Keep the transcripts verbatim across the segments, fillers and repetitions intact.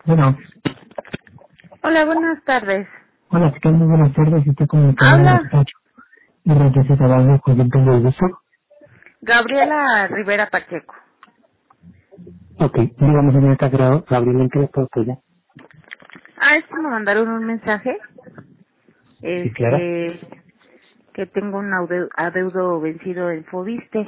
Bueno, Hola, buenas tardes. hola, ¿qué tal? Muy buenas tardes. Está comunicando en el Habla despacho. Y Reyes Tabajo, con quien tengo el gusto. Gabriela Rivera Pacheco. Ok, dígame, señorita Grau, Gabriela, ¿en qué le puedo apoyar? Ah, es que me mandaron un mensaje, Sí, claro. este, que tengo un aude- adeudo vencido en Fobiste.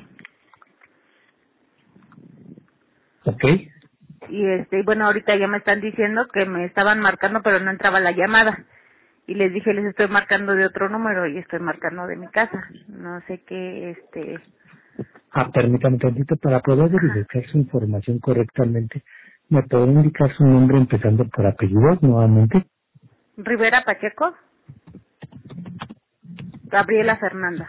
Ok. Y este, bueno, ahorita ya me están diciendo que me estaban marcando, pero no entraba la llamada. Y les dije, les estoy marcando de otro número y estoy marcando de mi casa. No sé qué, este, Ah, permítame tantito, para poder ajá. verificar su información correctamente, ¿me puede indicar su nombre empezando por apellidos nuevamente? Rivera Pacheco, Gabriela Fernanda.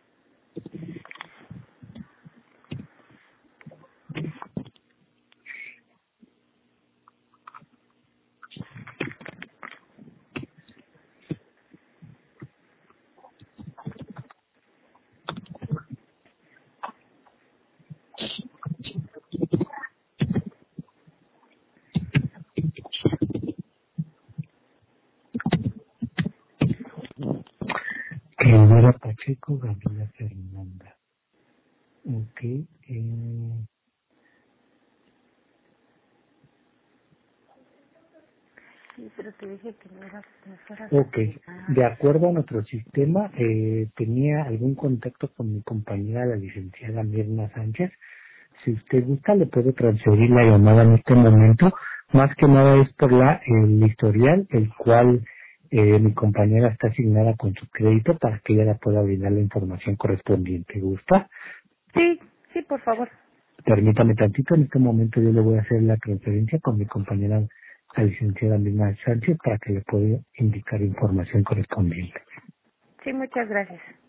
Rivera Pacheco, Gabriela Fernanda. Ok, eh, Sí, pero te dije que no era, no fueras a ok. firmar. De acuerdo a nuestro sistema, eh, tenía algún contacto con mi compañera, la licenciada Mirna Sánchez. Si usted gusta, le puede transferir la llamada en este momento. Más que nada es por la el historial, el cual eh, mi compañera está asignada con su crédito para que ella la pueda brindar la información correspondiente. ¿Gusta? Sí, sí, por favor. Permítame tantito, en este momento yo le voy a hacer la transferencia con mi compañera, la licenciada Mirna Sánchez, para que le pueda indicar información correspondiente. Sí, muchas gracias.